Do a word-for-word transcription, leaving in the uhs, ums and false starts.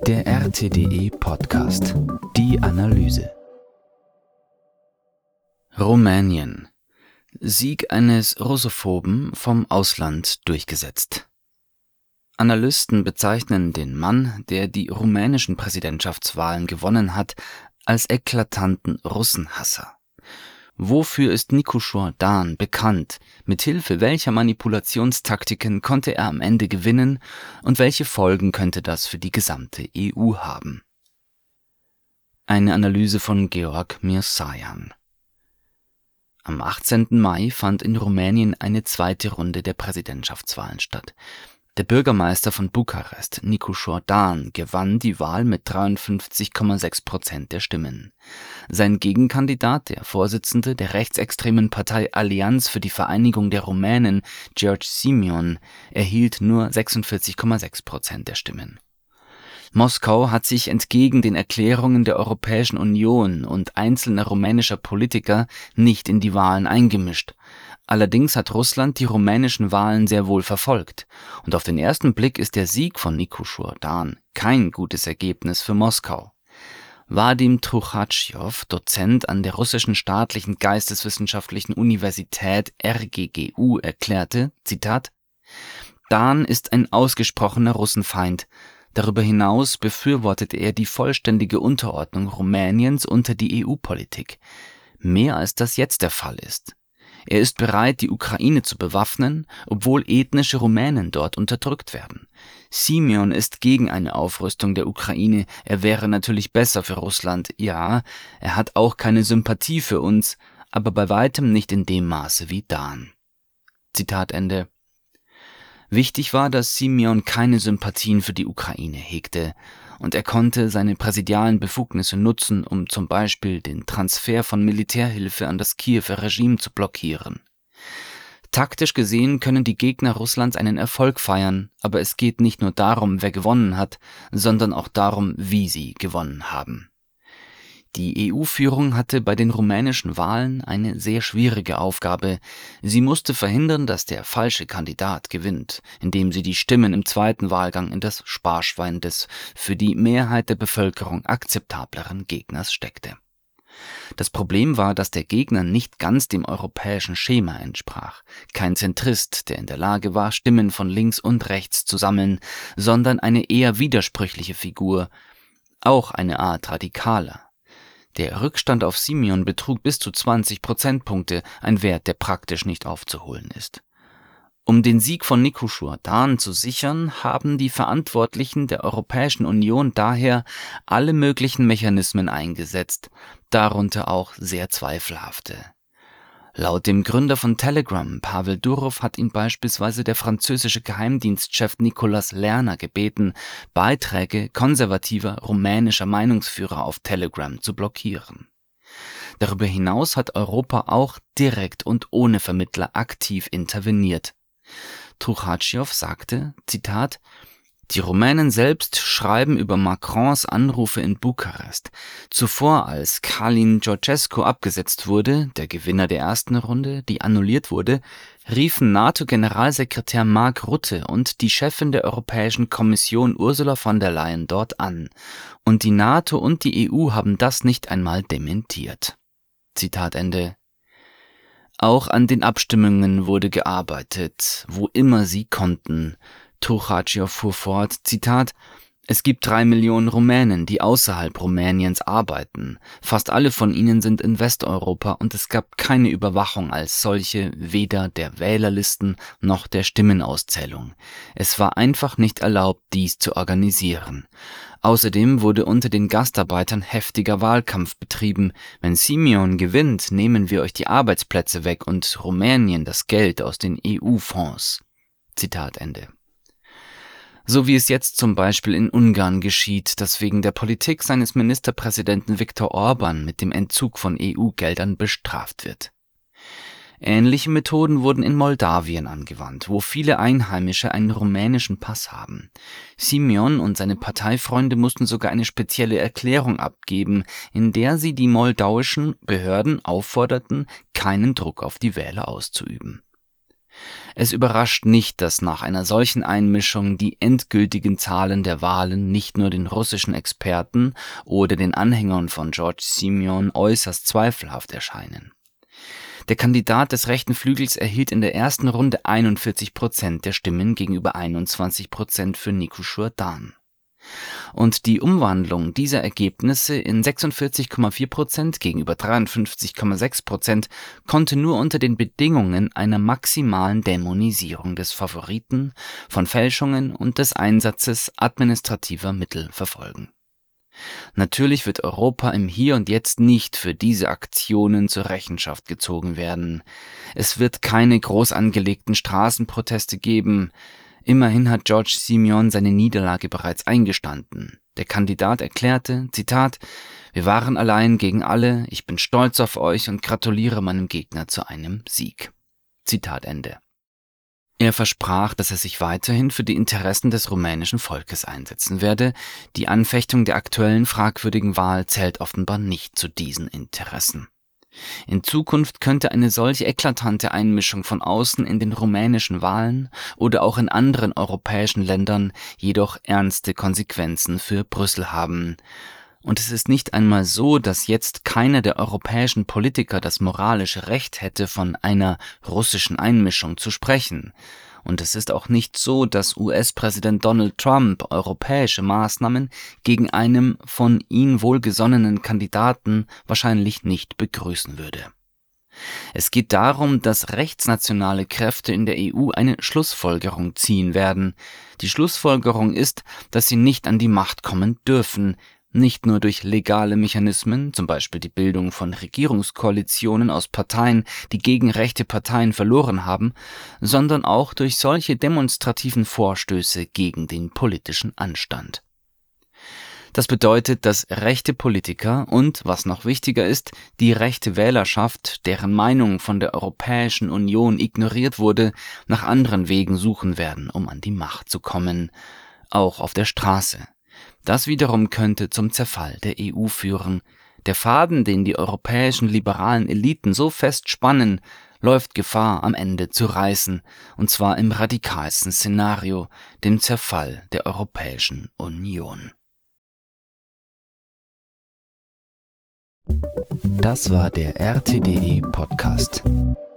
Der R T D E-Podcast. Die Analyse. Rumänien. Sieg eines Russophoben vom Ausland durchgesetzt. Analysten bezeichnen den Mann, der die rumänischen Präsidentschaftswahlen gewonnen hat, als eklatanten Russenhasser. Wofür ist Nicușor Dan bekannt? Mithilfe welcher Manipulationstaktiken konnte er am Ende gewinnen und welche Folgen könnte das für die gesamte E U haben? Eine Analyse von Georg Mirzayan. Am achtzehnten Mai fand in Rumänien eine zweite Runde der Präsidentschaftswahlen statt. Der Bürgermeister von Bukarest, Nicușor Dan, gewann die Wahl mit dreiundfünfzig Komma sechs Prozent der Stimmen. Sein Gegenkandidat, der Vorsitzende der rechtsextremen Partei Allianz für die Vereinigung der Rumänen, George Simion, erhielt nur sechsundvierzig Komma sechs Prozent der Stimmen. Moskau hat sich entgegen den Erklärungen der Europäischen Union und einzelner rumänischer Politiker nicht in die Wahlen eingemischt. Allerdings hat Russland die rumänischen Wahlen sehr wohl verfolgt. Und auf den ersten Blick ist der Sieg von Nicușor Dan kein gutes Ergebnis für Moskau. Vadim Truchatschew, Dozent an der russischen staatlichen geisteswissenschaftlichen Universität R G G U, erklärte, Zitat, Dan ist ein ausgesprochener Russenfeind. Darüber hinaus befürwortete er die vollständige Unterordnung Rumäniens unter die E U-Politik. Mehr als das jetzt der Fall ist. Er ist bereit, die Ukraine zu bewaffnen, obwohl ethnische Rumänen dort unterdrückt werden. Simion ist gegen eine Aufrüstung der Ukraine. Er wäre natürlich besser für Russland. Ja, er hat auch keine Sympathie für uns, aber bei weitem nicht in dem Maße wie Dan. Zitat Ende. Wichtig war, dass Simion keine Sympathien für die Ukraine hegte und er konnte seine präsidialen Befugnisse nutzen, um zum Beispiel den Transfer von Militärhilfe an das Kiewer Regime zu blockieren. Taktisch gesehen können die Gegner Russlands einen Erfolg feiern, aber es geht nicht nur darum, wer gewonnen hat, sondern auch darum, wie sie gewonnen haben. Die E U-Führung hatte bei den rumänischen Wahlen eine sehr schwierige Aufgabe. Sie musste verhindern, dass der falsche Kandidat gewinnt, indem sie die Stimmen im zweiten Wahlgang in das Sparschwein des für die Mehrheit der Bevölkerung akzeptableren Gegners steckte. Das Problem war, dass der Gegner nicht ganz dem europäischen Schema entsprach. Kein Zentrist, der in der Lage war, Stimmen von links und rechts zu sammeln, sondern eine eher widersprüchliche Figur, auch eine Art Radikaler. Der Rückstand auf Simion betrug bis zu zwanzig Prozentpunkte, ein Wert, der praktisch nicht aufzuholen ist. Um den Sieg von Nicușor Dan zu sichern, haben die Verantwortlichen der Europäischen Union daher alle möglichen Mechanismen eingesetzt, darunter auch sehr zweifelhafte. Laut dem Gründer von Telegram, Pavel Durov, hat ihn beispielsweise der französische Geheimdienstchef Nicolas Lerner gebeten, Beiträge konservativer rumänischer Meinungsführer auf Telegram zu blockieren. Darüber hinaus hat Europa auch direkt und ohne Vermittler aktiv interveniert. Truchatschew sagte, Zitat, die Rumänen selbst schreiben über Macrons Anrufe in Bukarest. Zuvor, als Călin Georgescu abgesetzt wurde, der Gewinner der ersten Runde, die annulliert wurde, riefen NATO-Generalsekretär Mark Rutte und die Chefin der Europäischen Kommission Ursula von der Leyen dort an. Und die NATO und die E U haben das nicht einmal dementiert. Zitat Ende. Auch an den Abstimmungen wurde gearbeitet, wo immer sie konnten. Truchatschew fuhr fort, Zitat, es gibt drei Millionen Rumänen, die außerhalb Rumäniens arbeiten. Fast alle von ihnen sind in Westeuropa und es gab keine Überwachung als solche, weder der Wählerlisten noch der Stimmenauszählung. Es war einfach nicht erlaubt, dies zu organisieren. Außerdem wurde unter den Gastarbeitern heftiger Wahlkampf betrieben. Wenn Simion gewinnt, nehmen wir euch die Arbeitsplätze weg und Rumänien das Geld aus den E U-Fonds. Zitat Ende. So wie es jetzt zum Beispiel in Ungarn geschieht, das wegen der Politik seines Ministerpräsidenten Viktor Orban mit dem Entzug von E U-Geldern bestraft wird. Ähnliche Methoden wurden in Moldawien angewandt, wo viele Einheimische einen rumänischen Pass haben. Simion und seine Parteifreunde mussten sogar eine spezielle Erklärung abgeben, in der sie die moldauischen Behörden aufforderten, keinen Druck auf die Wähler auszuüben. Es überrascht nicht, dass nach einer solchen Einmischung die endgültigen Zahlen der Wahlen nicht nur den russischen Experten oder den Anhängern von George Simeon äußerst zweifelhaft erscheinen. Der Kandidat des rechten Flügels erhielt in der ersten Runde einundvierzig Prozent der Stimmen gegenüber einundzwanzig Prozent für Nikustur Dan. Und die Umwandlung dieser Ergebnisse in sechsundvierzig Komma vier Prozent gegenüber dreiundfünfzig Komma sechs Prozent konnte nur unter den Bedingungen einer maximalen Dämonisierung des Favoriten, von Fälschungen und des Einsatzes administrativer Mittel verfolgen. Natürlich wird Europa im Hier und Jetzt nicht für diese Aktionen zur Rechenschaft gezogen werden. Es wird keine groß angelegten Straßenproteste geben. Immerhin hat George Simeon seine Niederlage bereits eingestanden. Der Kandidat erklärte, Zitat, „Wir waren allein gegen alle, ich bin stolz auf euch und gratuliere meinem Gegner zu einem Sieg." Zitat Ende. Er versprach, dass er sich weiterhin für die Interessen des rumänischen Volkes einsetzen werde. Die Anfechtung der aktuellen fragwürdigen Wahl zählt offenbar nicht zu diesen Interessen. In Zukunft könnte eine solche eklatante Einmischung von außen in den rumänischen Wahlen oder auch in anderen europäischen Ländern jedoch ernste Konsequenzen für Brüssel haben. Und es ist nicht einmal so, dass jetzt keiner der europäischen Politiker das moralische Recht hätte, von einer russischen Einmischung zu sprechen. Und es ist auch nicht so, dass U S-Präsident Donald Trump europäische Maßnahmen gegen einen von ihm wohlgesonnenen Kandidaten wahrscheinlich nicht begrüßen würde. Es geht darum, dass rechtsnationale Kräfte in der E U eine Schlussfolgerung ziehen werden. Die Schlussfolgerung ist, dass sie nicht an die Macht kommen dürfen, nicht nur durch legale Mechanismen, zum Beispiel die Bildung von Regierungskoalitionen aus Parteien, die gegen rechte Parteien verloren haben, sondern auch durch solche demonstrativen Vorstöße gegen den politischen Anstand. Das bedeutet, dass rechte Politiker und, was noch wichtiger ist, die rechte Wählerschaft, deren Meinung von der Europäischen Union ignoriert wurde, nach anderen Wegen suchen werden, um an die Macht zu kommen, auch auf der Straße. Das wiederum könnte zum Zerfall der E U führen. Der Faden, den die europäischen liberalen Eliten so fest spannen, läuft Gefahr, am Ende zu reißen, und zwar im radikalsten Szenario, dem Zerfall der Europäischen Union. Das war der R T D E Podcast.